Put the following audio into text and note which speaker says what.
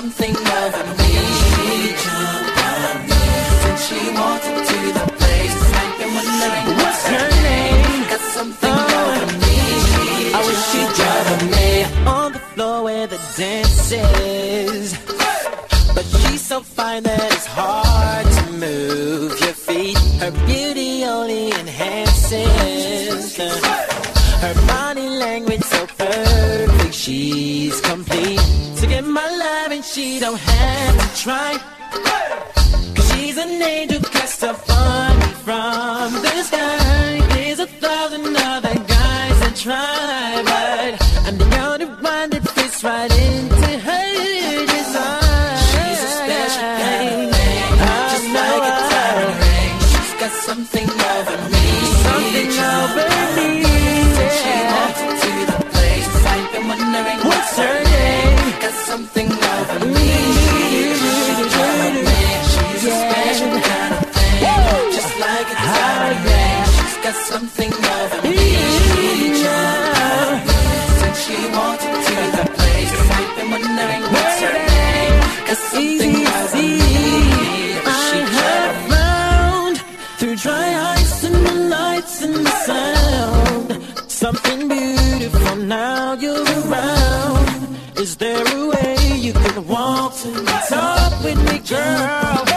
Speaker 1: something over me. She jumped on me when she walked into the place. I've been wondering what's her name. Got something over me. I wish she'd cover me on the floor where the dance is. But she's so fine that it's hard to move your feet. Her beauty only enhances her body language so perfect, she's complete. To get my love and she don't have to try, 'cause she's an angel cast upon me from the sky. There's 1,000 other guys that try, but I'm the only one that fits right into her design. She's a special kind of thing, just like a diamond ring. She's got something over me, something over me. She walked into the place, I've been wondering what's her name. Got something over me. She's a special kind of thing, just like a diamond ring. She's got something over me. Since she walked into the place, I've been wondering what's her name. Got something over me. I have found through dry ice and the lights and the sound something beautiful. Now you're around. Is there a way you could walk to the top with me, girl?